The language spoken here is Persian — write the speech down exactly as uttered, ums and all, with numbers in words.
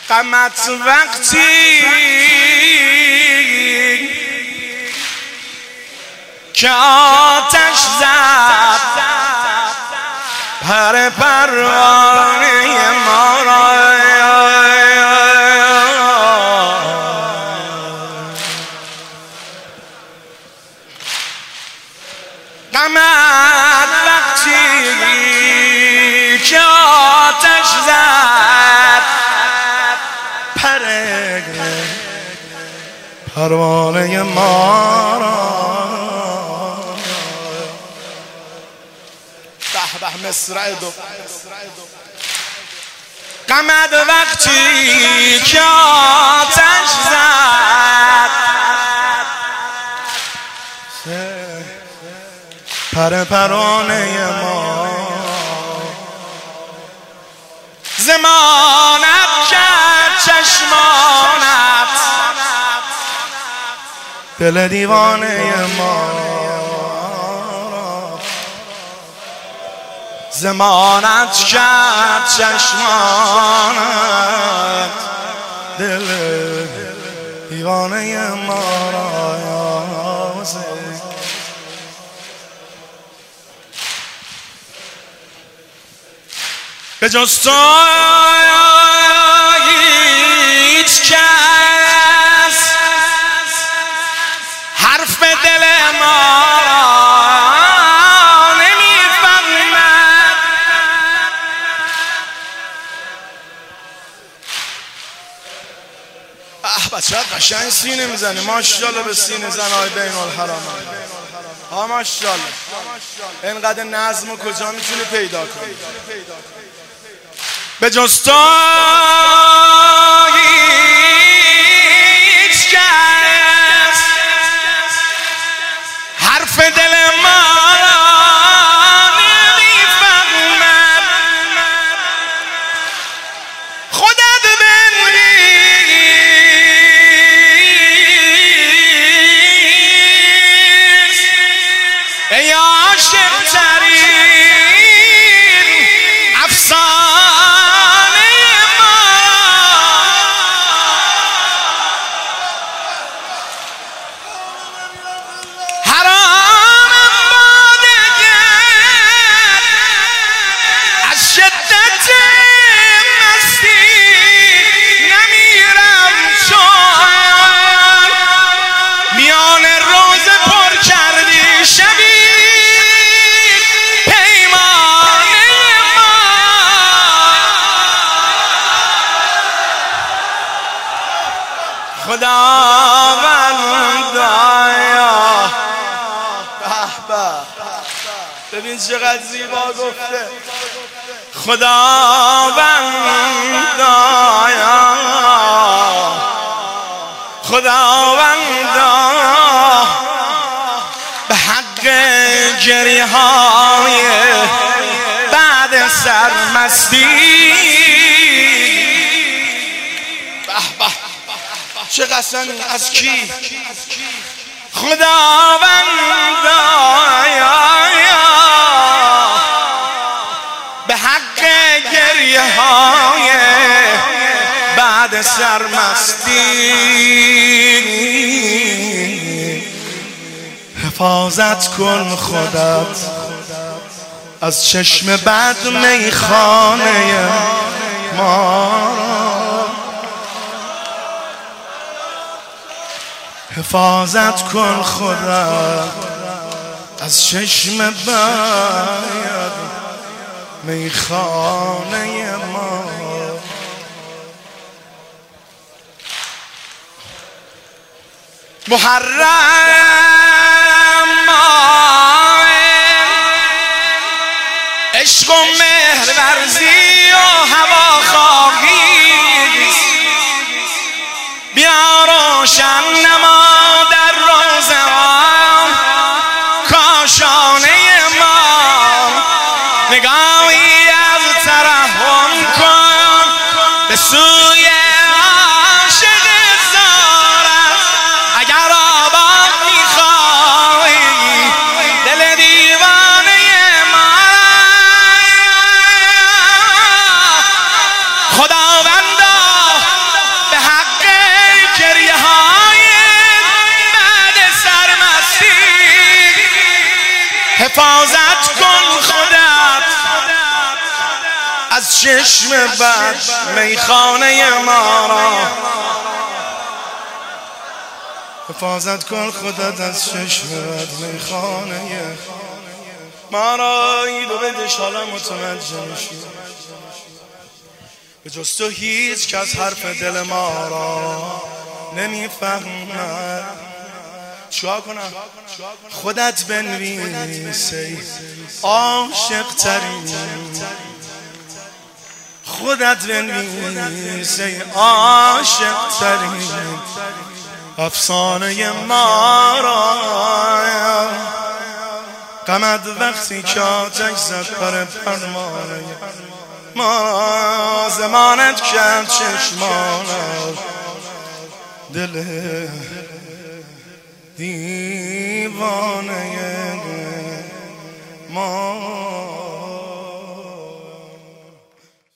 غمت وقتی که آتش زد پر پروانه ما را، غمت وقتی که آتش زد پر پروانه ما را. به به مصرع دو غمت وقتی که آتش زد پر پروانه ما، زمانت کرد چشمانت دل دیوانه ما، زمانت کرد چشمانت دل دیوانه ما را. به جز تو هیچ کس حرف دل ما نمیفهمد، اه بچه قشنگ سینه میزنی، ماشاءالله به سینه زنهای بین الحرام ها، ماشاءالله. اینقدر نظم و کجا میتونی پیدا کنی؟ به جز تو هیچ کس حرف دل ما نمیفهمد، خودت بنویس ای عاشق ترین افسانه ما. حرامم بادگر از شدت مستی نمیرم، چون میان روز پر کردی شبی پیمانه ما. خداوندا به به ببین چقدر زیبا گفته، خداوندا خداوندا به حق گریه های بعد سرمستی. به به چه قسمی از کی؟ خداوندا به حق گریه های بعد سرمستی حفاظت کن خودت از چشم بد میخانه ما، حفاظت کن خودت از چشم بد میخانه ما. محرم ماه عشق و مهر ورزی و هوا خواهی، بیا روشن نما در روزه ها کاشانه ما، نگاهی از ترحم کن به سوی عاشق زارت، اگر آباد میخوای حفاظت کن خودت از چشم بد میخانه ما را، حفاظت کن خودت از چشم بد میخانه ما را. ایدو بدش حالا متوجه میشی به جز تو هیچ کس حرف دل ما را نمیفهمد. چیکار کنم؟ خودت بنویس ای عاشق ترین، خودت بنویس ای عاشق ترین افسانه ما را. غمت وقتی که آتش زد پر پروانه ما، زمانت کرد چشمانت دل دیوانه ما.